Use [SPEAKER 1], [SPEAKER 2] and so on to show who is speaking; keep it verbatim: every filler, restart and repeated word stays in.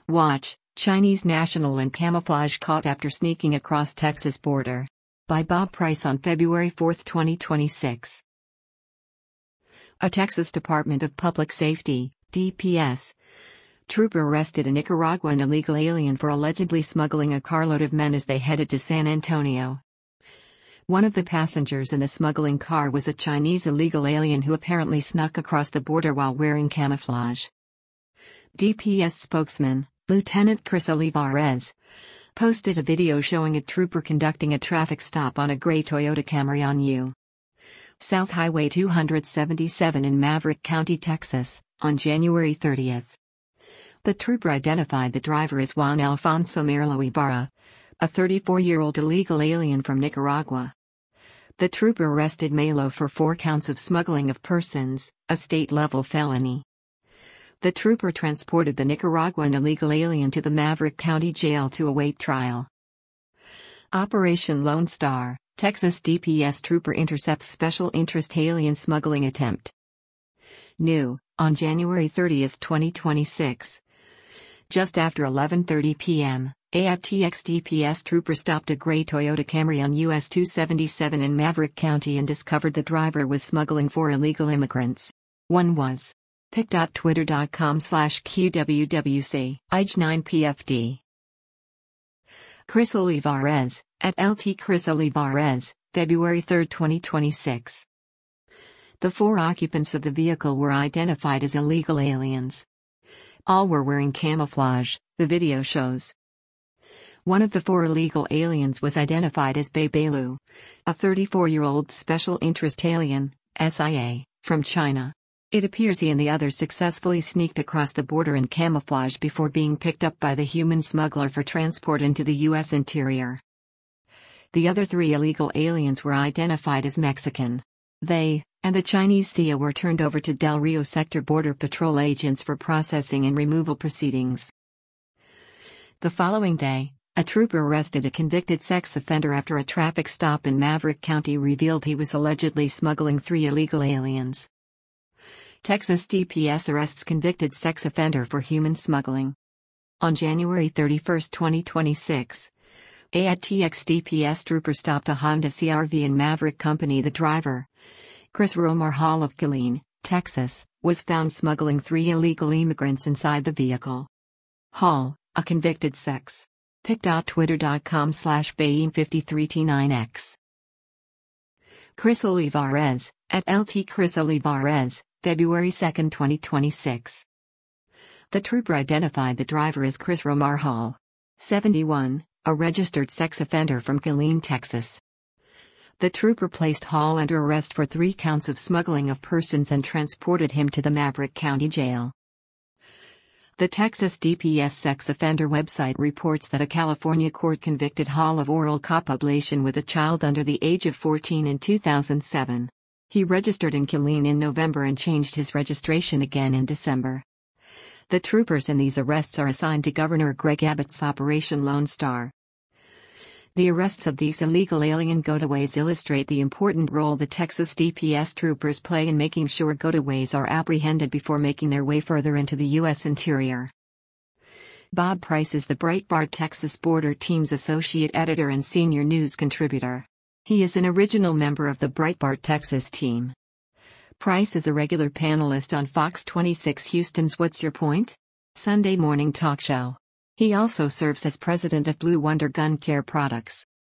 [SPEAKER 1] Watch, Chinese national in camouflage caught after sneaking across Texas border. By Bob Price on February fourth, twenty twenty-six. A Texas Department of Public Safety, D P S, trooper arrested a Nicaraguan illegal alien for allegedly smuggling a carload of men as they headed to San Antonio. One of the passengers in the smuggling car was a Chinese illegal alien who apparently snuck across the border while wearing camouflage. D P S spokesman, Lieutenant Chris Olivares, posted a video showing a trooper conducting a traffic stop on a gray Toyota Camry on U S South Highway two seventy-seven in Maverick County, Texas, on January thirtieth. The trooper identified the driver as Juan Alfonso Merlo Ibarra, a thirty-four-year-old illegal alien from Nicaragua. The trooper arrested Merlo for four counts of smuggling of persons, a state-level felony. The trooper transported the Nicaraguan illegal alien to the Maverick County Jail to await trial. Operation Lone Star, Texas D P S trooper intercepts special interest alien smuggling attempt. New, on January thirtieth, twenty twenty-six. Just after eleven thirty p m, a T X D P S trooper stopped a gray Toyota Camry on U S two seventy-seven in Maverick County and discovered the driver was smuggling four illegal immigrants. One was pic.twitter.com slash QWWC, I G nine P F D. Chris Olivares, at L T Chris Olivares, February third, twenty twenty-six. The four occupants of the vehicle were identified as illegal aliens. All were wearing camouflage, the video shows. One of the four illegal aliens was identified as Bei Beilu, a thirty-four-year-old special interest alien, S I A, from China. It appears he and the others successfully sneaked across the border in camouflage before being picked up by the human smuggler for transport into the U S interior. The other three illegal aliens were identified as Mexican. They, and the Chinese C I A were turned over to Del Rio Sector Border Patrol agents for processing and removal proceedings. The following day, a trooper arrested a convicted sex offender after a traffic stop in Maverick County revealed he was allegedly smuggling three illegal aliens. Texas D P S arrests convicted sex offender for human smuggling. On January thirty-first, twenty twenty-six, a T X D P S trooper stopped a Honda C R V in Maverick Company. The driver, Chris Romar Hall of Killeen, Texas, was found smuggling three illegal immigrants inside the vehicle. Hall, a convicted sex. pic.twitter.com slash Bayim fifty-three T nine X. Chris Olivares, at L T Chris Olivares, February second, twenty twenty-six. The trooper identified the driver as Chris Romar Hall, seventy-one, a registered sex offender from Killeen, Texas. The trooper placed Hall under arrest for three counts of smuggling of persons and transported him to the Maverick County Jail. The Texas D P S sex offender website reports that a California court convicted Hall of oral copulation with a child under the age of fourteen in two thousand seven. He registered in Killeen in November and changed his registration again in December. The troopers in these arrests are assigned to Governor Greg Abbott's Operation Lone Star. The arrests of these illegal alien gotaways illustrate the important role the Texas D P S troopers play in making sure gotaways are apprehended before making their way further into the U S interior. Bob Price is the Breitbart Texas Border Team's associate editor and senior news contributor. He is an original member of the Breitbart Texas team. Price is a regular panelist on Fox twenty-six Houston's What's Your Point? Sunday morning talk show. He also serves as president of Blue Wonder Gun Care Products.